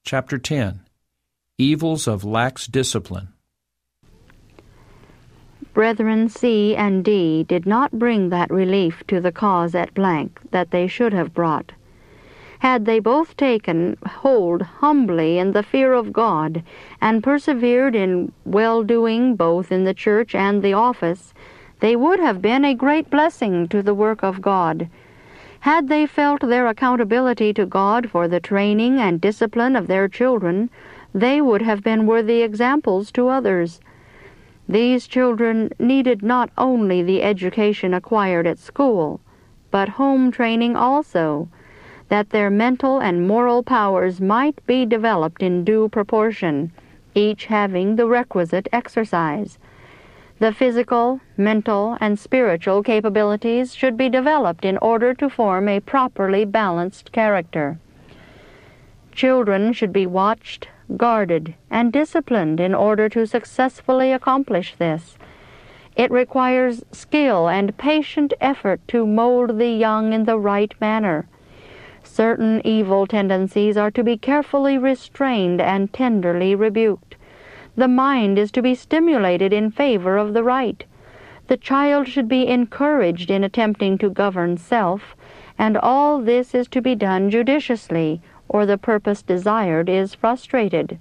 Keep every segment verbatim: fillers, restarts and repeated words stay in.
Chapter ten. Evils of Lax Discipline. Brethren C and D did not bring that relief to the cause at blank that they should have brought. Had they both taken hold humbly in the fear of God, and persevered in well-doing both in the church and the office, they would have been a great blessing to the work of God. Had they felt their accountability to God for the training and discipline of their children, they would have been worthy examples to others. These children needed not only the education acquired at school, but home training also, that their mental and moral powers might be developed in due proportion, each having the requisite exercise. The physical, mental, and spiritual capabilities should be developed in order to form a properly balanced character. Children should be watched, guarded, and disciplined in order to successfully accomplish this. It requires skill and patient effort to mold the young in the right manner. Certain evil tendencies are to be carefully restrained and tenderly rebuked. The mind is to be stimulated in favor of the right. The child should be encouraged in attempting to govern self, and all this is to be done judiciously, or the purpose desired is frustrated.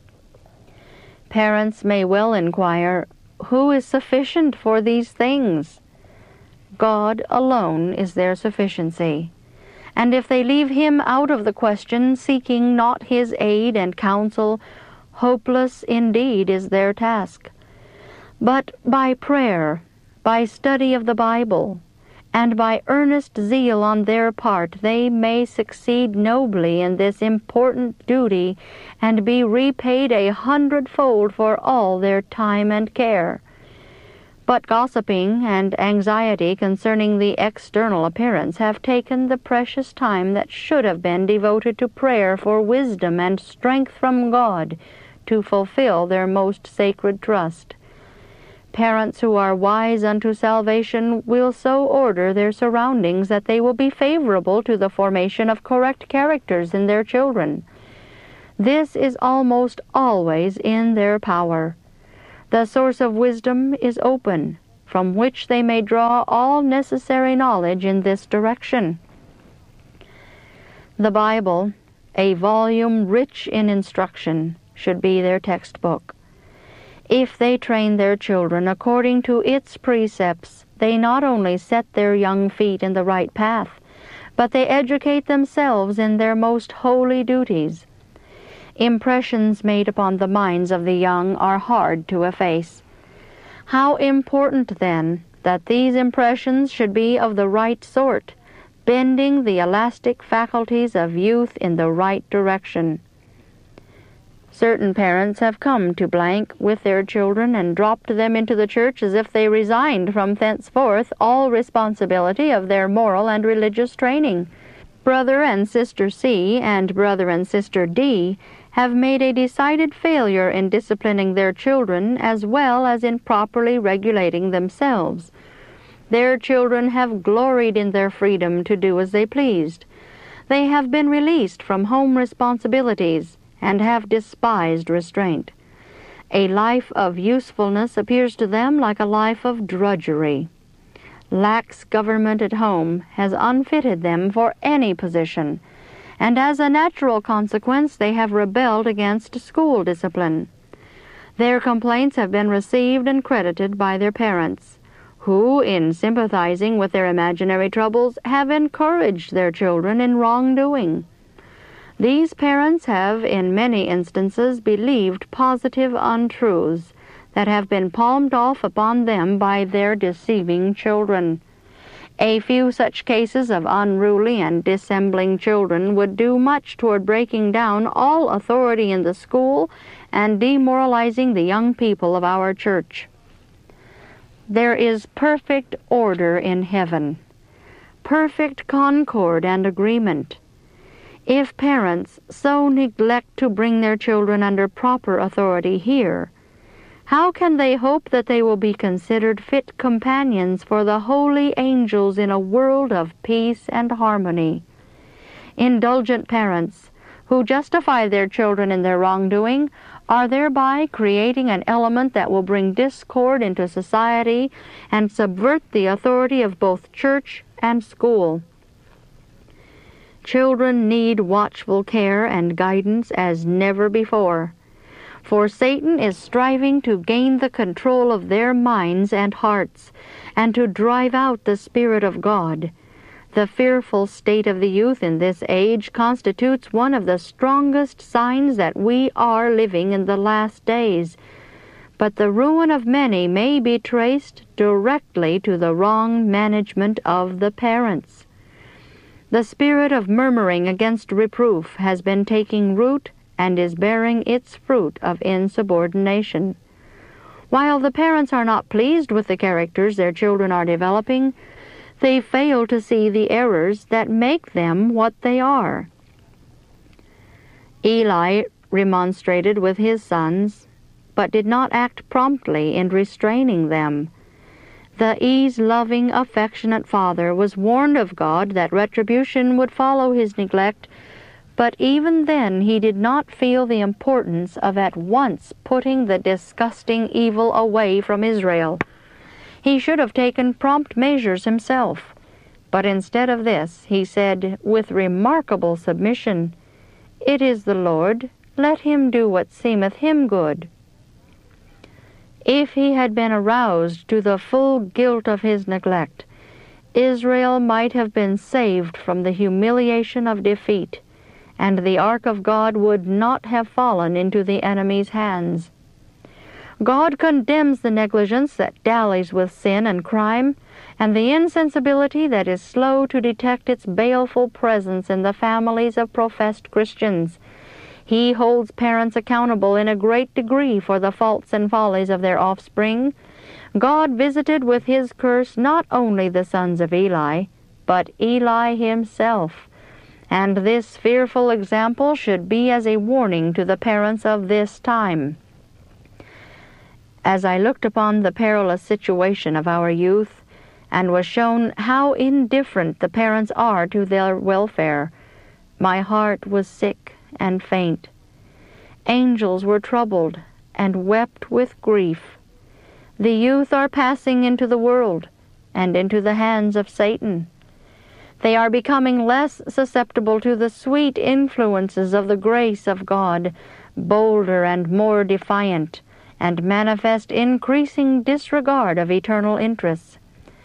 Parents may well inquire, who is sufficient for these things? God alone is their sufficiency. And if they leave Him out of the question, seeking not His aid and counsel, hopeless indeed is their task. But by prayer, by study of the Bible, and by earnest zeal on their part, they may succeed nobly in this important duty, and be repaid a hundredfold for all their time and care. But gossiping and anxiety concerning the external appearance have taken the precious time that should have been devoted to prayer for wisdom and strength from God to fulfill their most sacred trust. Parents who are wise unto salvation will so order their surroundings that they will be favorable to the formation of correct characters in their children. This is almost always in their power. The source of wisdom is open, from which they may draw all necessary knowledge in this direction. The Bible, a volume rich in instruction, should be their textbook. If they train their children according to its precepts, they not only set their young feet in the right path, but they educate themselves in their most holy duties. Impressions made upon the minds of the young are hard to efface. How important, then, that these impressions should be of the right sort, bending the elastic faculties of youth in the right direction. Certain parents have come to blank with their children and dropped them into the church as if they resigned from thenceforth all responsibility of their moral and religious training. Brother and Sister C and Brother and Sister D have made a decided failure in disciplining their children as well as in properly regulating themselves. Their children have gloried in their freedom to do as they pleased. They have been released from home responsibilities and have despised restraint. A life of usefulness appears to them like a life of drudgery. Lax government at home has unfitted them for any position, and as a natural consequence they have rebelled against school discipline. Their complaints have been received and credited by their parents, who, in sympathizing with their imaginary troubles, have encouraged their children in wrongdoing. These parents have, in many instances, believed positive untruths that have been palmed off upon them by their deceiving children. A few such cases of unruly and dissembling children would do much toward breaking down all authority in the school and demoralizing the young people of our church. There is perfect order in heaven, perfect concord and agreement. If parents so neglect to bring their children under proper authority here, how can they hope that they will be considered fit companions for the holy angels in a world of peace and harmony? Indulgent parents, who justify their children in their wrongdoing are thereby creating an element that will bring discord into society and subvert the authority of both church and school. Children need watchful care and guidance as never before, for Satan is striving to gain the control of their minds and hearts, and to drive out the Spirit of God. The fearful state of the youth in this age constitutes one of the strongest signs that we are living in the last days. But the ruin of many may be traced directly to the wrong management of the parents. The spirit of murmuring against reproof has been taking root and is bearing its fruit of insubordination. While the parents are not pleased with the characters their children are developing, they fail to see the errors that make them what they are. Eli remonstrated with his sons, but did not act promptly in restraining them. The ease-loving, affectionate father was warned of God that retribution would follow his neglect, but even then he did not feel the importance of at once putting the disgusting evil away from Israel. He should have taken prompt measures himself, but instead of this he said with remarkable submission, "It is the Lord, let him do what seemeth him good." If he had been aroused to the full guilt of his neglect, Israel might have been saved from the humiliation of defeat, and the ark of God would not have fallen into the enemy's hands. God condemns the negligence that dallies with sin and crime, and the insensibility that is slow to detect its baleful presence in the families of professed Christians. He holds parents accountable in a great degree for the faults and follies of their offspring. God visited with his curse not only the sons of Eli, but Eli himself, and this fearful example should be as a warning to the parents of this time. As I looked upon the perilous situation of our youth, and was shown how indifferent the parents are to their welfare, my heart was sick and faint. Angels were troubled and wept with grief. The youth are passing into the world and into the hands of Satan. They are becoming less susceptible to the sweet influences of the grace of God, bolder and more defiant, and manifest increasing disregard of eternal interests.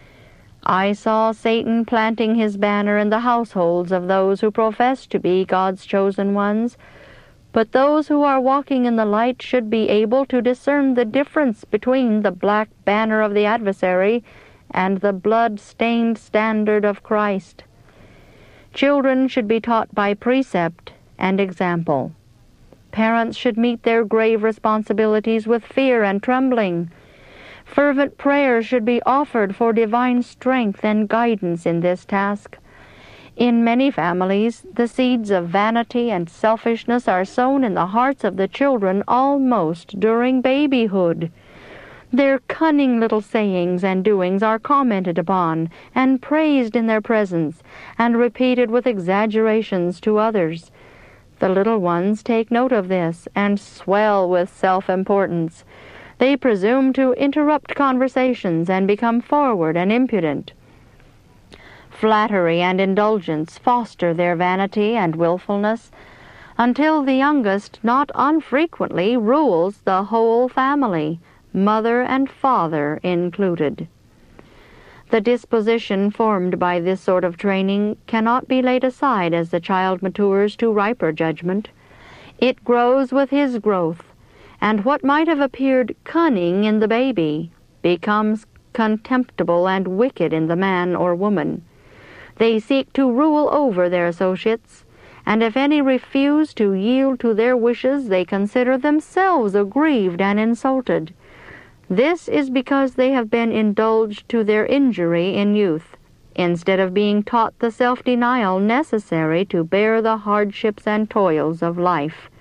I saw Satan planting his banner in the households of those who profess to be God's chosen ones, but those who are walking in the light should be able to discern the difference between the black banner of the adversary and the blood-stained standard of Christ. Children should be taught by precept and example. Parents should meet their grave responsibilities with fear and trembling. Fervent prayers should be offered for divine strength and guidance in this task. In many families, the seeds of vanity and selfishness are sown in the hearts of the children almost during babyhood. Their cunning little sayings and doings are commented upon and praised in their presence and repeated with exaggerations to others. The little ones take note of this and swell with self-importance. They presume to interrupt conversations and become forward and impudent. Flattery and indulgence foster their vanity and willfulness, until the youngest not unfrequently rules the whole family, mother and father included. The disposition formed by this sort of training cannot be laid aside as the child matures to riper judgment. It grows with his growth, and what might have appeared cunning in the baby becomes contemptible and wicked in the man or woman. They seek to rule over their associates, and if any refuse to yield to their wishes, they consider themselves aggrieved and insulted. This is because they have been indulged to their injury in youth, instead of being taught the self-denial necessary to bear the hardships and toils of life.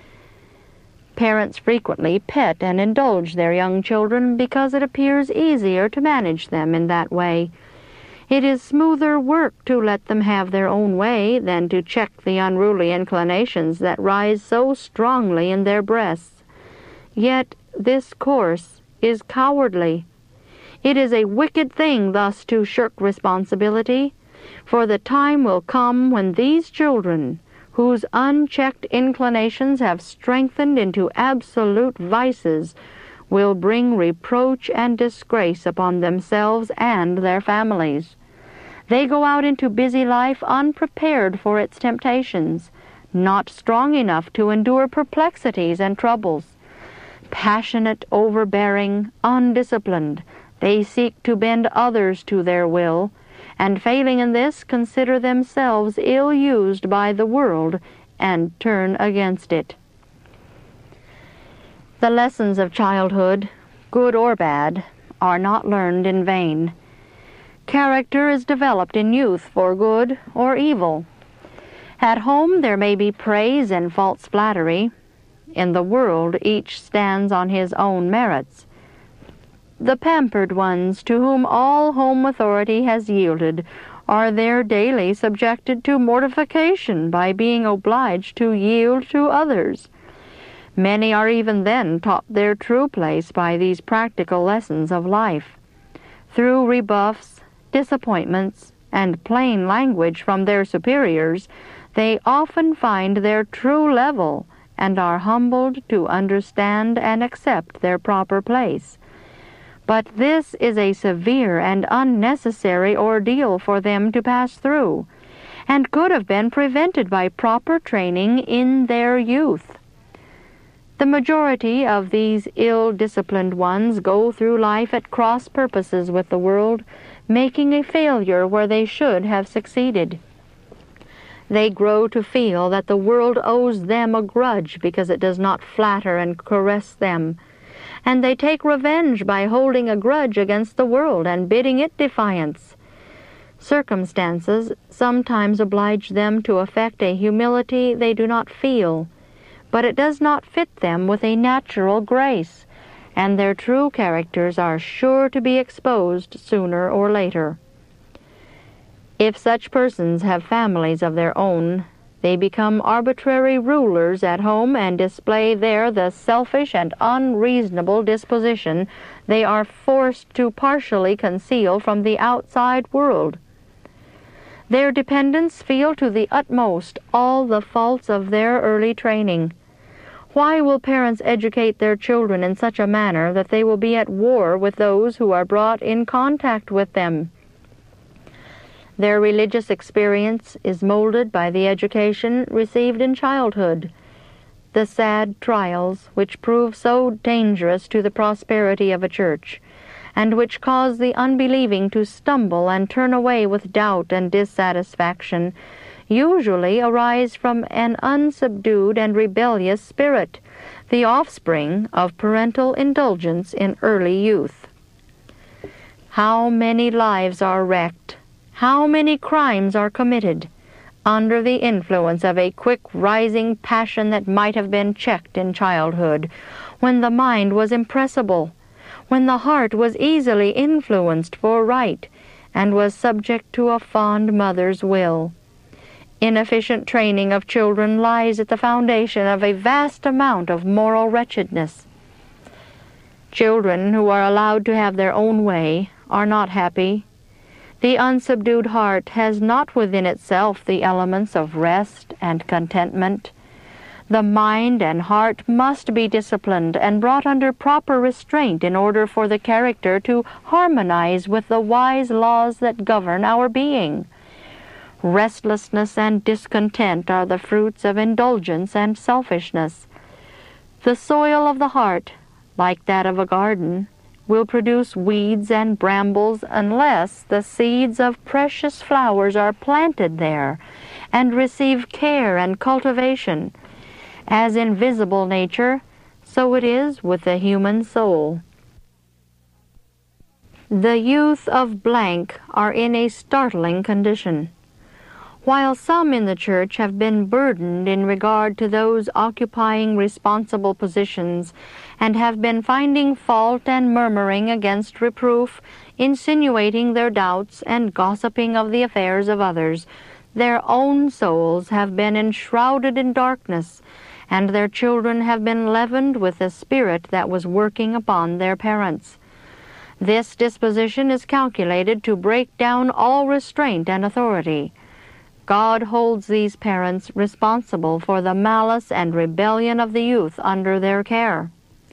Parents frequently pet and indulge their young children because it appears easier to manage them in that way. It is smoother work to let them have their own way than to check the unruly inclinations that rise so strongly in their breasts. Yet this course is cowardly. It is a wicked thing thus to shirk responsibility, for the time will come when these children, whose unchecked inclinations have strengthened into absolute vices, will bring reproach and disgrace upon themselves and their families. They go out into busy life unprepared for its temptations, not strong enough to endure perplexities and troubles. Passionate, overbearing, undisciplined, they seek to bend others to their will, and failing in this, consider themselves ill-used by the world and turn against it. The lessons of childhood, good or bad, are not learned in vain. Character is developed in youth for good or evil. At home there may be praise and false flattery. In the world each stands on his own merits. The pampered ones, to whom all home authority has yielded, are there daily subjected to mortification by being obliged to yield to others. Many are even then taught their true place by these practical lessons of life. Through rebuffs, disappointments, and plain language from their superiors, they often find their true level and are humbled to understand and accept their proper place. But this is a severe and unnecessary ordeal for them to pass through, and could have been prevented by proper training in their youth. The majority of these ill-disciplined ones go through life at cross purposes with the world, making a failure where they should have succeeded. They grow to feel that the world owes them a grudge because it does not flatter and caress them, and they take revenge by holding a grudge against the world and bidding it defiance. Circumstances sometimes oblige them to affect a humility they do not feel, but it does not fit them with a natural grace, and their true characters are sure to be exposed sooner or later. If such persons have families of their own, they become arbitrary rulers at home and display there the selfish and unreasonable disposition they are forced to partially conceal from the outside world. Their dependents feel to the utmost all the faults of their early training. Why will parents educate their children in such a manner that they will be at war with those who are brought in contact with them? Their religious experience is molded by the education received in childhood. The sad trials which prove so dangerous to the prosperity of a church, and which cause the unbelieving to stumble and turn away with doubt and dissatisfaction, usually arise from an unsubdued and rebellious spirit, the offspring of parental indulgence in early youth. How many lives are wrecked, how many crimes are committed, under the influence of a quick-rising passion that might have been checked in childhood, when the mind was impressible, when the heart was easily influenced for right, and was subject to a fond mother's will. Inefficient training of children lies at the foundation of a vast amount of moral wretchedness. Children who are allowed to have their own way are not happy. The unsubdued heart has not within itself the elements of rest and contentment. The mind and heart must be disciplined and brought under proper restraint in order for the character to harmonize with the wise laws that govern our being. Restlessness and discontent are the fruits of indulgence and selfishness. The soil of the heart, like that of a garden, will produce weeds and brambles unless the seeds of precious flowers are planted there and receive care and cultivation. As in visible nature, so it is with the human soul. The youth of blank are in a startling condition. While some in the church have been burdened in regard to those occupying responsible positions, and have been finding fault and murmuring against reproof, insinuating their doubts, and gossiping of the affairs of others, their own souls have been enshrouded in darkness, and their children have been leavened with the spirit that was working upon their parents. This disposition is calculated to break down all restraint and authority. God holds these parents responsible for the malice and rebellion of the youth under their care.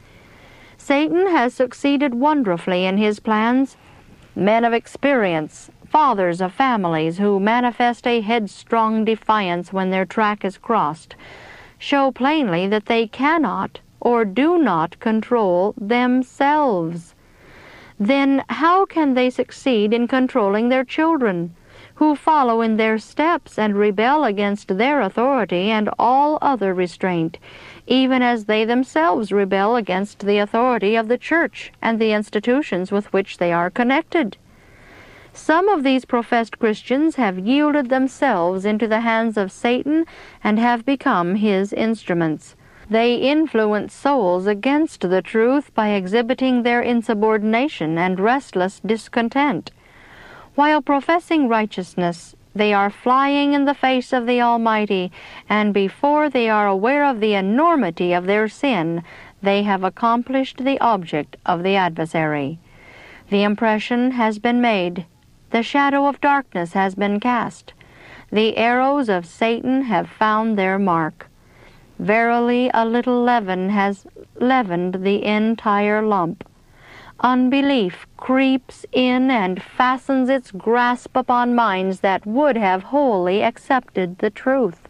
Satan has succeeded wonderfully in his plans. Men of experience, fathers of families who manifest a headstrong defiance when their track is crossed, show plainly that they cannot or do not control themselves. Then how can they succeed in controlling their children, who follow in their steps and rebel against their authority and all other restraint, even as they themselves rebel against the authority of the church and the institutions with which they are connected? Some of these professed Christians have yielded themselves into the hands of Satan and have become his instruments. They influence souls against the truth by exhibiting their insubordination and restless discontent. While professing righteousness, they are flying in the face of the Almighty, and before they are aware of the enormity of their sin, they have accomplished the object of the adversary. The impression has been made. The shadow of darkness has been cast. The arrows of Satan have found their mark. Verily, a little leaven has leavened the entire lump. Unbelief creeps in and fastens its grasp upon minds that would have wholly accepted the truth.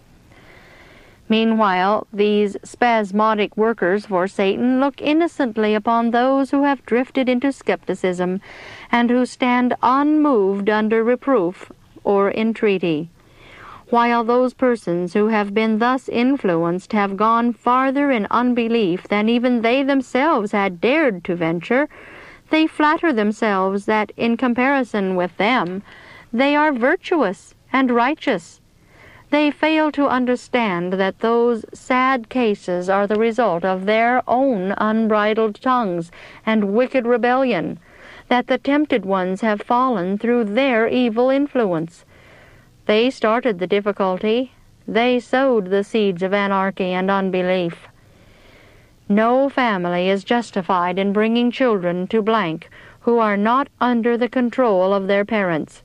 Meanwhile, these spasmodic workers for Satan look innocently upon those who have drifted into skepticism and who stand unmoved under reproof or entreaty, while those persons who have been thus influenced have gone farther in unbelief than even they themselves had dared to venture. They flatter themselves that in comparison with them, they are virtuous and righteous. They fail to understand that those sad cases are the result of their own unbridled tongues and wicked rebellion, that the tempted ones have fallen through their evil influence. They started the difficulty. They sowed the seeds of anarchy and unbelief. No family is justified in bringing children to blank who are not under the control of their parents.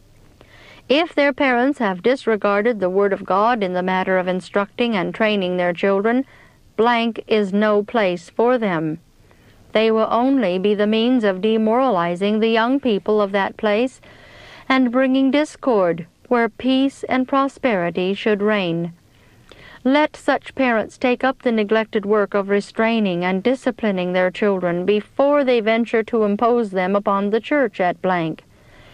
If their parents have disregarded the Word of God in the matter of instructing and training their children, blank is no place for them. They will only be the means of demoralizing the young people of that place and bringing discord where peace and prosperity should reign. Let such parents take up the neglected work of restraining and disciplining their children before they venture to impose them upon the church at blank.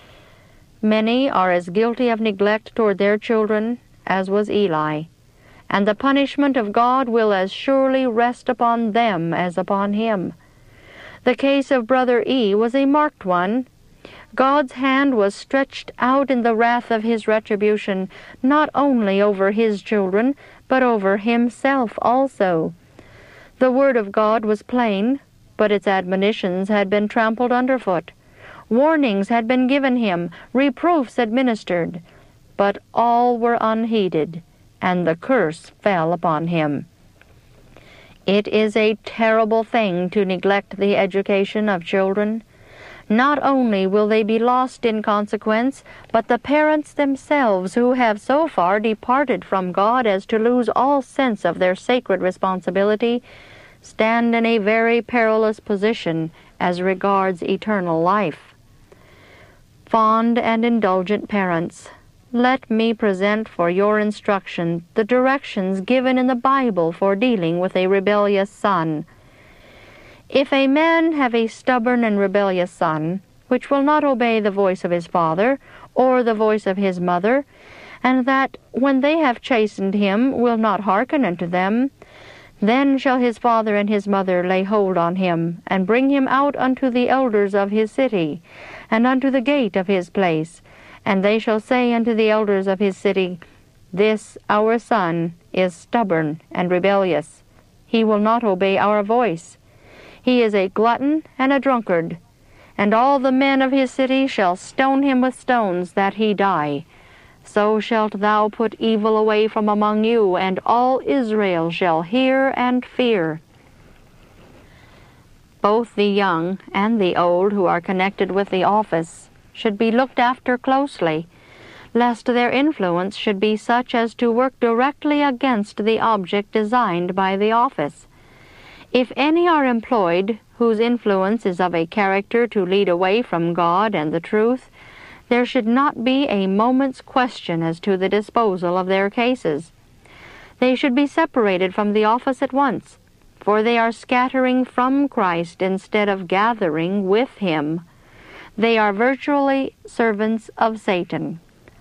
Many are as guilty of neglect toward their children as was Eli, and the punishment of God will as surely rest upon them as upon him. The case of Brother E was a marked one. God's hand was stretched out in the wrath of his retribution, not only over his children, but over himself also. The word of God was plain, but its admonitions had been trampled underfoot. Warnings had been given him, reproofs administered, but all were unheeded, and the curse fell upon him. It is a terrible thing to neglect the education of children. Not only will they be lost in consequence, but the parents themselves, who have so far departed from God as to lose all sense of their sacred responsibility, stand in a very perilous position as regards eternal life. Fond and indulgent parents, let me present for your instruction the directions given in the Bible for dealing with a rebellious son. If a man have a stubborn and rebellious son, which will not obey the voice of his father, or the voice of his mother, and that, when they have chastened him, will not hearken unto them, then shall his father and his mother lay hold on him, and bring him out unto the elders of his city, and unto the gate of his place, And they shall say unto the elders of his city, This our son is stubborn and rebellious. He will not obey our voice. He is a glutton and a drunkard. And all the men of his city shall stone him with stones, that he die. So shalt thou put evil away from among you, and all Israel shall hear and fear. Both the young and the old who are connected with the office should be looked after closely, lest their influence should be such as to work directly against the object designed by the office. If any are employed whose influence is of a character to lead away from God and the truth, there should not be a moment's question as to the disposal of their cases. They should be separated from the office at once, for they are scattering from Christ instead of gathering with Him. They are virtually servants of Satan.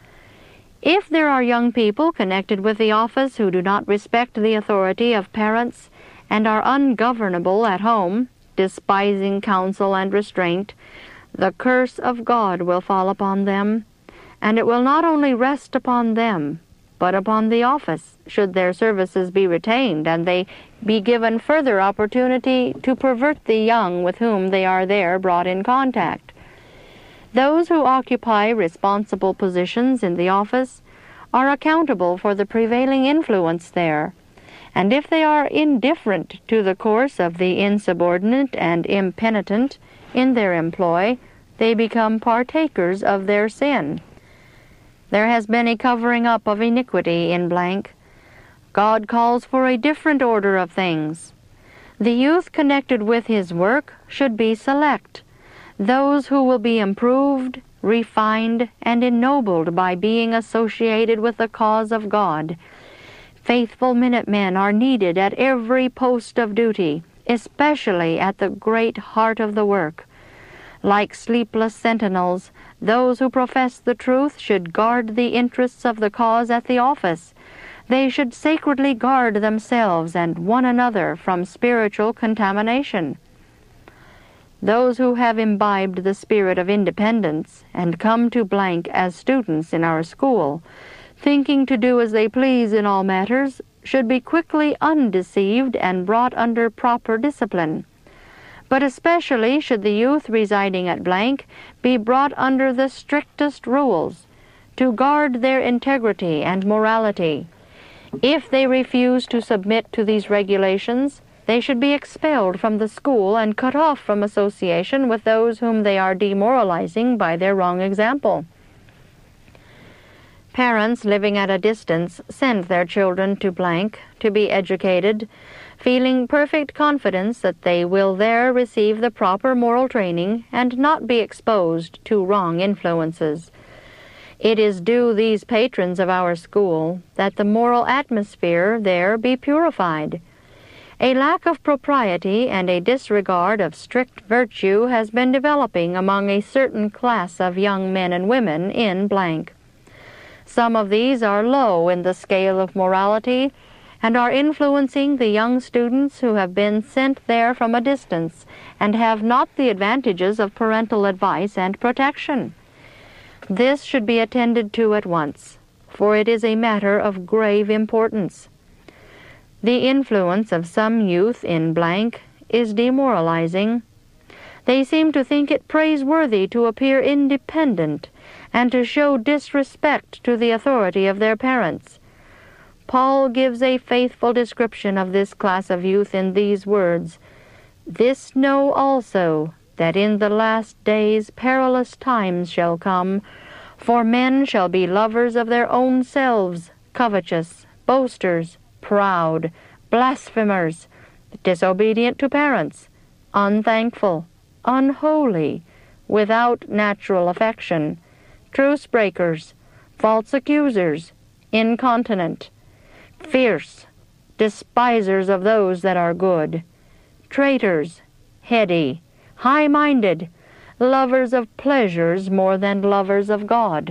If there are young people connected with the office who do not respect the authority of parents and are ungovernable at home, despising counsel and restraint, the curse of God will fall upon them, and it will not only rest upon them, but upon the office, should their services be retained, and they be given further opportunity to pervert the young with whom they are there brought in contact. Those who occupy responsible positions in the office are accountable for the prevailing influence there, and if they are indifferent to the course of the insubordinate and impenitent in their employ, they become partakers of their sin. There has been a covering up of iniquity in blank. God calls for a different order of things. The youth connected with his work should be select, those who will be improved, refined, and ennobled by being associated with the cause of God. Faithful Minutemen are needed at every post of duty, especially at the great heart of the work. Like sleepless sentinels, those who profess the truth should guard the interests of the cause at the office. They should sacredly guard themselves and one another from spiritual contamination. Those who have imbibed the spirit of independence and come to blank as students in our school, thinking to do as they please in all matters, should be quickly undeceived and brought under proper discipline. But especially should the youth residing at blank be brought under the strictest rules, to guard their integrity and morality. If they refuse to submit to these regulations, they should be expelled from the school and cut off from association with those whom they are demoralizing by their wrong example. Parents living at a distance send their children to blank to be educated, feeling perfect confidence that they will there receive the proper moral training and not be exposed to wrong influences. It is due these patrons of our school that the moral atmosphere there be purified. A lack of propriety and a disregard of strict virtue has been developing among a certain class of young men and women in blank. Some of these are low in the scale of morality and are influencing the young students who have been sent there from a distance and have not the advantages of parental advice and protection. This should be attended to at once, for it is a matter of grave importance. The influence of some youth in blank is demoralizing. They seem to think it praiseworthy to appear independent and to show disrespect to the authority of their parents. Paul gives a faithful description of this class of youth in these words, "This know also, that in the last days perilous times shall come, for men shall be lovers of their own selves, covetous, boasters, proud, blasphemers, disobedient to parents, unthankful, unholy, without natural affection, truce breakers, false accusers, incontinent, fierce, despisers of those that are good, traitors, heady, high-minded, lovers of pleasures more than lovers of God."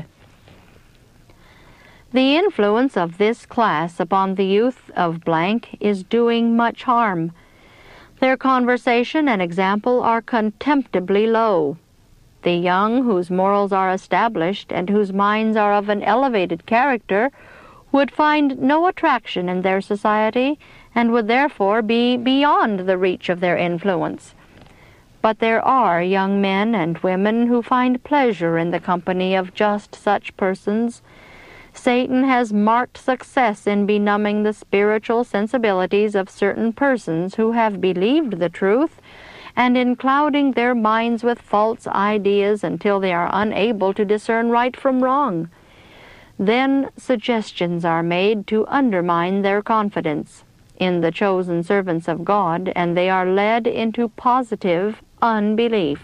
The influence of this class upon the youth of blank is doing much harm. Their conversation and example are contemptibly low. The young whose morals are established and whose minds are of an elevated character would find no attraction in their society and would therefore be beyond the reach of their influence. But there are young men and women who find pleasure in the company of just such persons. Satan has marked success in benumbing the spiritual sensibilities of certain persons who have believed the truth, and in clouding their minds with false ideas until they are unable to discern right from wrong. Then suggestions are made to undermine their confidence in the chosen servants of God, and they are led into positive unbelief.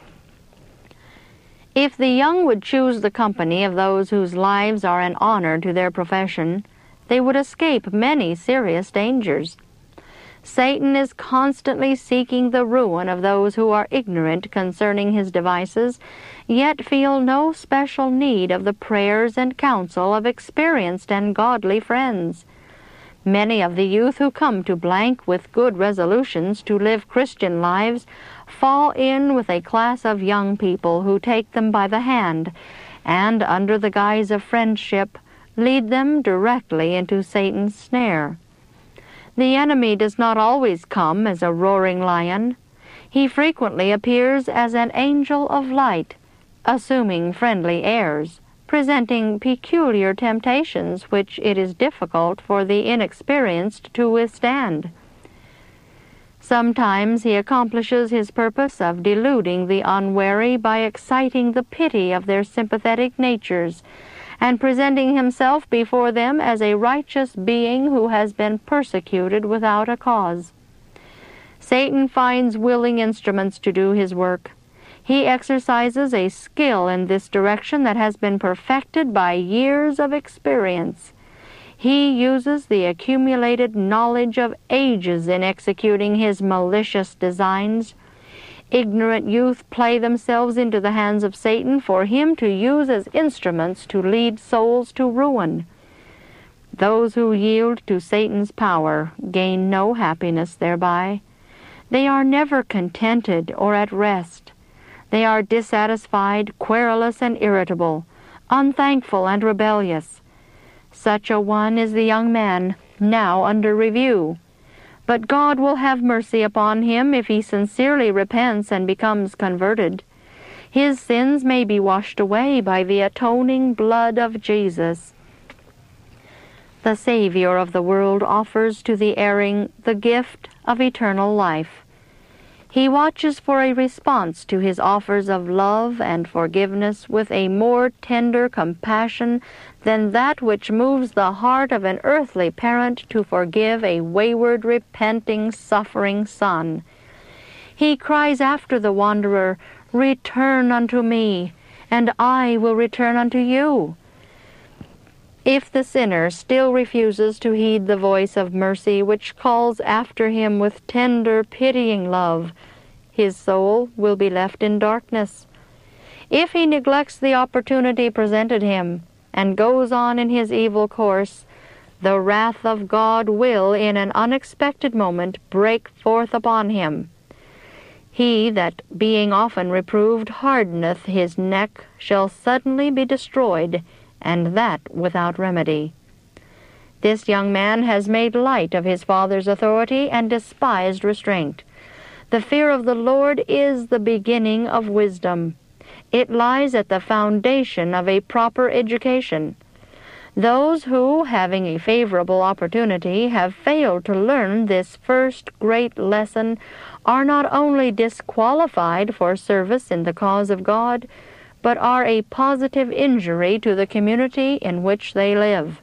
If the young would choose the company of those whose lives are an honor to their profession, they would escape many serious dangers. Satan is constantly seeking the ruin of those who are ignorant concerning his devices, yet feel no special need of the prayers and counsel of experienced and godly friends. Many of the youth who come to blank with good resolutions to live Christian lives fall in with a class of young people who take them by the hand, and under the guise of friendship lead them directly into Satan's snare. The enemy does not always come as a roaring lion. He frequently appears as an angel of light, assuming friendly airs, presenting peculiar temptations which it is difficult for the inexperienced to withstand. Sometimes he accomplishes his purpose of deluding the unwary by exciting the pity of their sympathetic natures, and presenting himself before them as a righteous being who has been persecuted without a cause. Satan finds willing instruments to do his work. He exercises a skill in this direction that has been perfected by years of experience. He uses the accumulated knowledge of ages in executing his malicious designs. Ignorant youth play themselves into the hands of Satan for him to use as instruments to lead souls to ruin. Those who yield to Satan's power gain no happiness thereby. They are never contented or at rest. They are dissatisfied, querulous, and irritable, unthankful and rebellious. Such a one is the young man now under review. But God will have mercy upon him if he sincerely repents and becomes converted. His sins may be washed away by the atoning blood of Jesus. The Savior of the world offers to the erring the gift of eternal life. He watches for a response to his offers of love and forgiveness with a more tender compassion than that which moves the heart of an earthly parent to forgive a wayward, repenting, suffering son. He cries after the wanderer, "Return unto me, and I will return unto you." If the sinner still refuses to heed the voice of mercy which calls after him with tender, pitying love, his soul will be left in darkness. If he neglects the opportunity presented him and goes on in his evil course, the wrath of God will in an unexpected moment break forth upon him. He that, being often reproved, hardeneth his neck, shall suddenly be destroyed, and that without remedy. This young man has made light of his father's authority and despised restraint. The fear of the Lord is the beginning of wisdom. It lies at the foundation of a proper education. Those who, having a favorable opportunity, have failed to learn this first great lesson are not only disqualified for service in the cause of God, but are a positive injury to the community in which they live.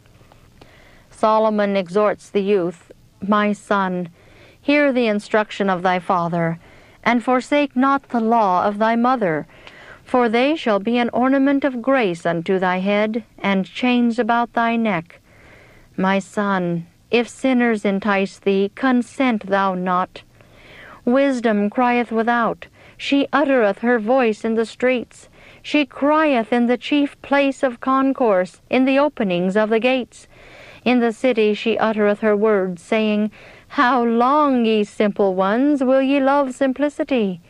Solomon exhorts the youth, "My son, hear the instruction of thy father, and forsake not the law of thy mother, for they shall be an ornament of grace unto thy head, and chains about thy neck. My son, if sinners entice thee, consent thou not. Wisdom crieth without, she uttereth her voice in the streets. She crieth in the chief place of concourse, in the openings of the gates. In the city she uttereth her words, saying, How long, ye simple ones, will ye love simplicity?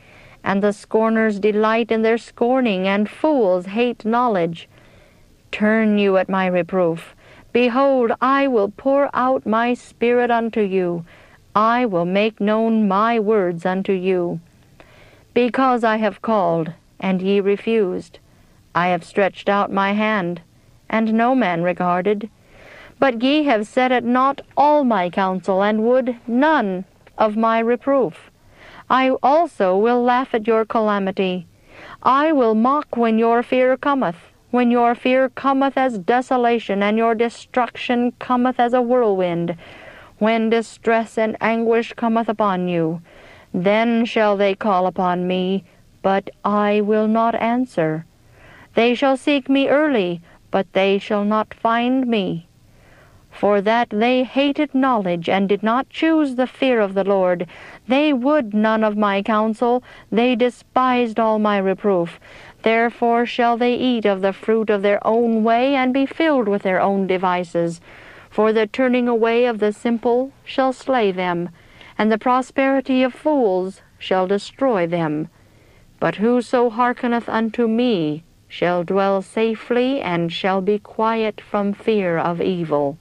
and the scorners delight in their scorning, and fools hate knowledge. Turn you at my reproof. Behold, I will pour out my Spirit unto you. I will make known my words unto you. Because I have called, and ye refused. I have stretched out my hand, and no man regarded. But ye have set at naught all my counsel, and would none of my reproof. I also will laugh at your calamity. I will mock when your fear cometh, when your fear cometh as desolation, and your destruction cometh as a whirlwind, when distress and anguish cometh upon you. Then shall they call upon me, but I will not answer. They shall seek me early, but they shall not find me. For that they hated knowledge, and did not choose the fear of the Lord. They would none of my counsel, they despised all my reproof. Therefore shall they eat of the fruit of their own way, and be filled with their own devices. For the turning away of the simple shall slay them, and the prosperity of fools shall destroy them. But whoso hearkeneth unto me shall dwell safely, and shall be quiet from fear of evil.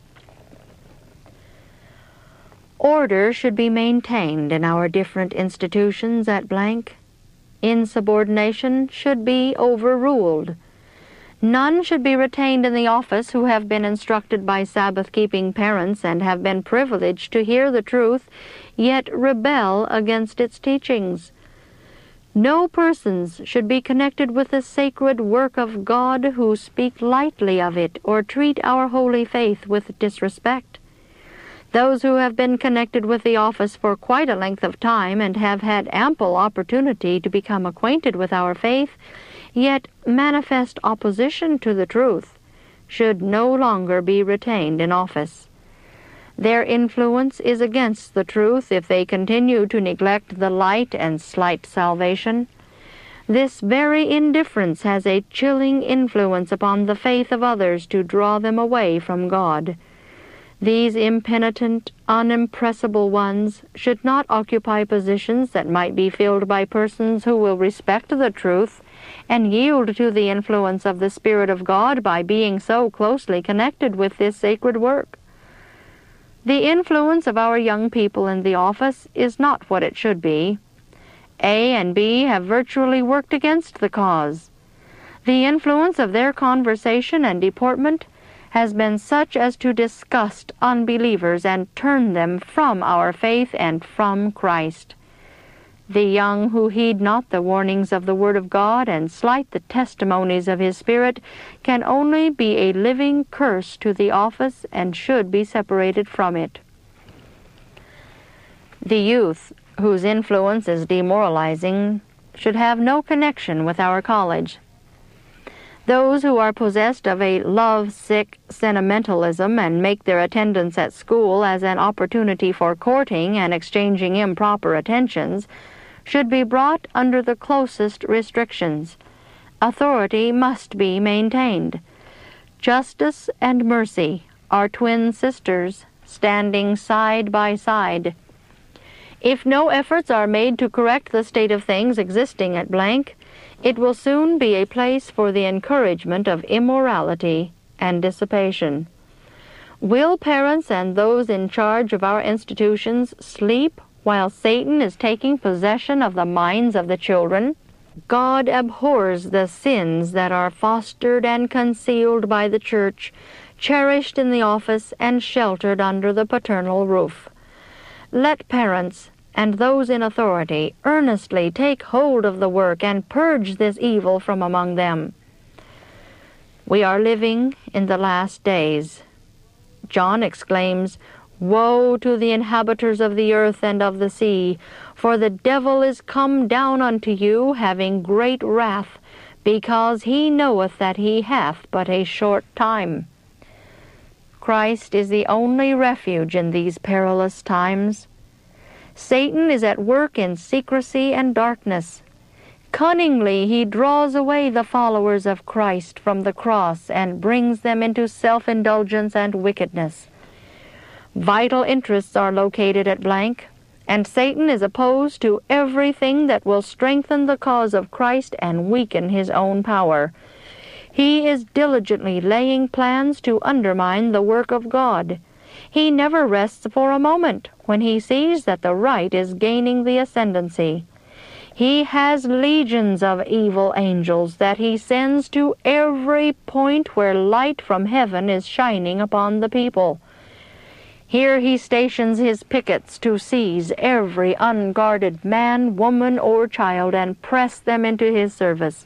Order should be maintained in our different institutions at blank. Insubordination should be overruled. None should be retained in the office who have been instructed by Sabbath-keeping parents and have been privileged to hear the truth, yet rebel against its teachings. No persons should be connected with the sacred work of God who speak lightly of it or treat our holy faith with disrespect. Those who have been connected with the office for quite a length of time and have had ample opportunity to become acquainted with our faith, yet manifest opposition to the truth, should no longer be retained in office. Their influence is against the truth if they continue to neglect the light and slight salvation. This very indifference has a chilling influence upon the faith of others to draw them away from God. These impenitent, unimpressible ones should not occupy positions that might be filled by persons who will respect the truth and yield to the influence of the Spirit of God by being so closely connected with this sacred work. The influence of our young people in the office is not what it should be. A and B have virtually worked against the cause. The influence of their conversation and deportment has been such as to disgust unbelievers and turn them from our faith and from Christ. The young who heed not the warnings of the Word of God and slight the testimonies of His Spirit can only be a living curse to the office and should be separated from it. The youth, whose influence is demoralizing, should have no connection with our college. Those who are possessed of a love-sick sentimentalism and make their attendance at school as an opportunity for courting and exchanging improper attentions should be brought under the closest restrictions. Authority must be maintained. Justice and mercy are twin sisters standing side by side. If no efforts are made to correct the state of things existing at blank, it will soon be a place for the encouragement of immorality and dissipation. Will parents and those in charge of our institutions sleep while Satan is taking possession of the minds of the children? God abhors the sins that are fostered and concealed by the church, cherished in the office and sheltered under the paternal roof. Let parents and those in authority earnestly take hold of the work and purge this evil from among them. We are living in the last days. John exclaims, "Woe to the inhabitants of the earth and of the sea, for the devil is come down unto you, having great wrath, because he knoweth that he hath but a short time." Christ is the only refuge in these perilous times. Satan is at work in secrecy and darkness. Cunningly he draws away the followers of Christ from the cross and brings them into self-indulgence and wickedness. Vital interests are located at blank, and Satan is opposed to everything that will strengthen the cause of Christ and weaken his own power. He is diligently laying plans to undermine the work of God. He never rests for a moment when he sees that the right is gaining the ascendancy. He has legions of evil angels that he sends to every point where light from heaven is shining upon the people. Here he stations his pickets to seize every unguarded man, woman, or child and press them into his service.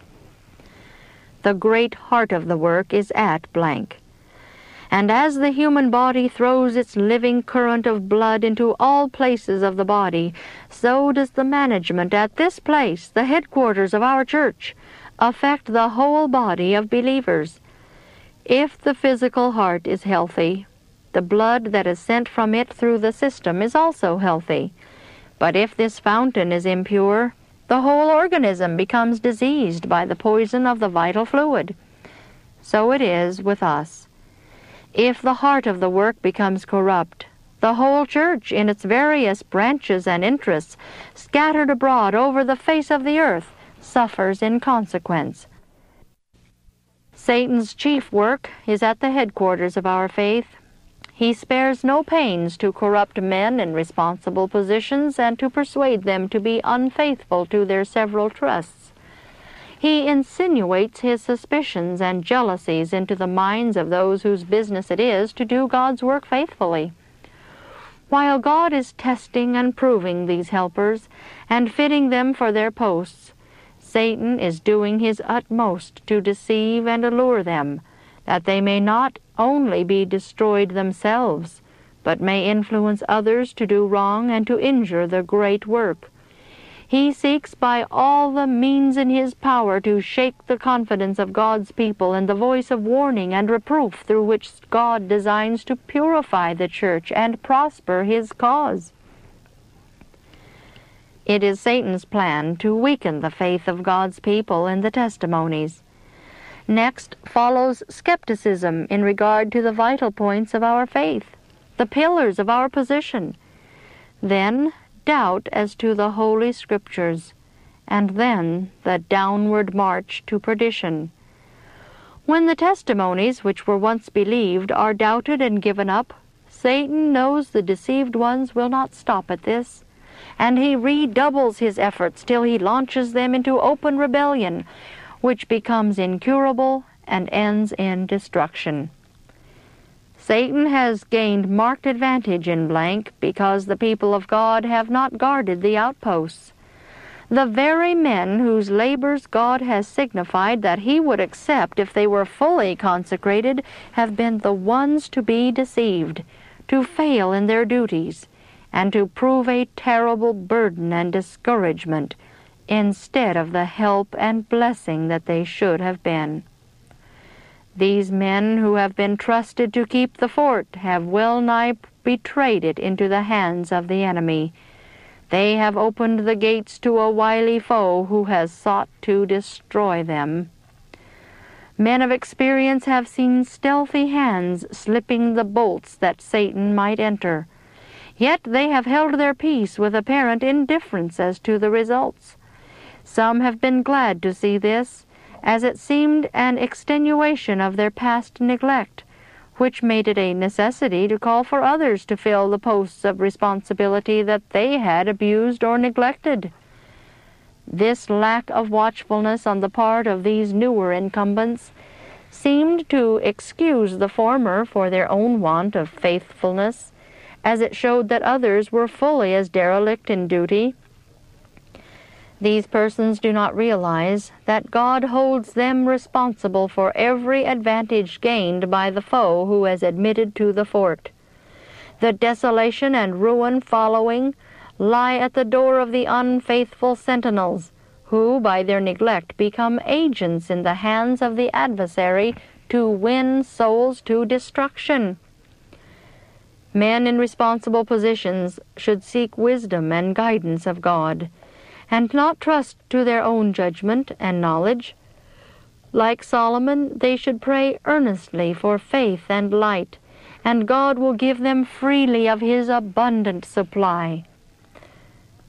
The great heart of the work is at blank. And as the human body throws its living current of blood into all places of the body, so does the management at this place, the headquarters of our church, affect the whole body of believers. If the physical heart is healthy, the blood that is sent from it through the system is also healthy. But if this fountain is impure, the whole organism becomes diseased by the poison of the vital fluid. So it is with us. If the heart of the work becomes corrupt, the whole church in its various branches and interests, scattered abroad over the face of the earth, suffers in consequence. Satan's chief work is at the headquarters of our faith. He spares no pains to corrupt men in responsible positions and to persuade them to be unfaithful to their several trusts. He insinuates his suspicions and jealousies into the minds of those whose business it is to do God's work faithfully. While God is testing and proving these helpers and fitting them for their posts, Satan is doing his utmost to deceive and allure them, that they may not only be destroyed themselves, but may influence others to do wrong and to injure the great work. He seeks by all the means in his power to shake the confidence of God's people in the voice of warning and reproof through which God designs to purify the church and prosper his cause. It is Satan's plan to weaken the faith of God's people in the testimonies. Next follows skepticism in regard to the vital points of our faith, the pillars of our position. Then doubt as to the Holy Scriptures, and then the downward march to perdition. When the testimonies which were once believed are doubted and given up, Satan knows the deceived ones will not stop at this, and he redoubles his efforts till he launches them into open rebellion, which becomes incurable and ends in destruction. Satan has gained marked advantage in blank because the people of God have not guarded the outposts. The very men whose labors God has signified that he would accept if they were fully consecrated have been the ones to be deceived, to fail in their duties, and to prove a terrible burden and discouragement instead of the help and blessing that they should have been. These men who have been trusted to keep the fort have well nigh betrayed it into the hands of the enemy. They have opened the gates to a wily foe who has sought to destroy them. Men of experience have seen stealthy hands slipping the bolts that Satan might enter. Yet they have held their peace with apparent indifference as to the results. Some have been glad to see this, as it seemed an extenuation of their past neglect, which made it a necessity to call for others to fill the posts of responsibility that they had abused or neglected. This lack of watchfulness on the part of these newer incumbents seemed to excuse the former for their own want of faithfulness, as it showed that others were fully as derelict in duty. These persons do not realize that God holds them responsible for every advantage gained by the foe who has admitted to the fort. The desolation and ruin following lie at the door of the unfaithful sentinels, who by their neglect become agents in the hands of the adversary to win souls to destruction. Men in responsible positions should seek wisdom and guidance of God, and not trust to their own judgment and knowledge. Like Solomon, they should pray earnestly for faith and light, and God will give them freely of his abundant supply.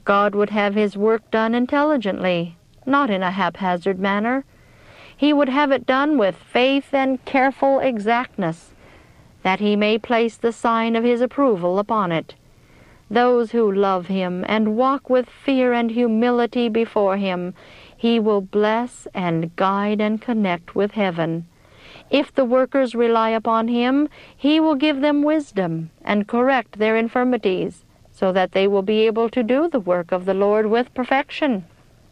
God would have his work done intelligently, not in a haphazard manner. He would have it done with faith and careful exactness, that he may place the sign of his approval upon it. Those who love him and walk with fear and humility before him, he will bless and guide and connect with heaven. If the workers rely upon him, he will give them wisdom and correct their infirmities, so that they will be able to do the work of the Lord with perfection.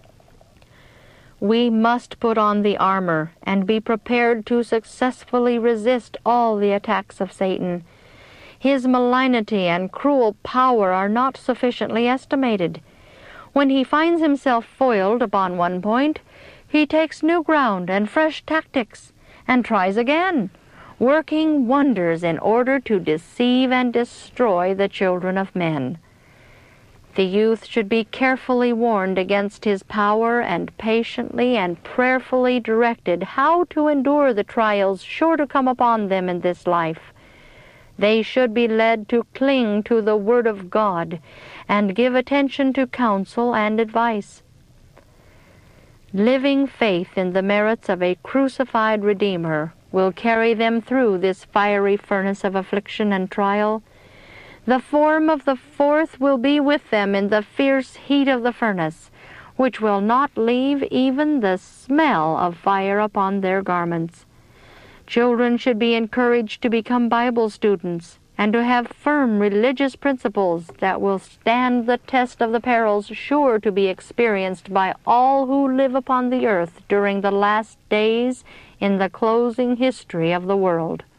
We must put on the armor and be prepared to successfully resist all the attacks of Satan. His malignity and cruel power are not sufficiently estimated. When he finds himself foiled upon one point, he takes new ground and fresh tactics, and tries again, working wonders in order to deceive and destroy the children of men. The youth should be carefully warned against his power and patiently and prayerfully directed how to endure the trials sure to come upon them in this life. They should be led to cling to the Word of God and give attention to counsel and advice. Living faith in the merits of a crucified Redeemer will carry them through this fiery furnace of affliction and trial. The form of the fourth will be with them in the fierce heat of the furnace, which will not leave even the smell of fire upon their garments. Children should be encouraged to become Bible students and to have firm religious principles that will stand the test of the perils sure to be experienced by all who live upon the earth during the last days in the closing history of the world.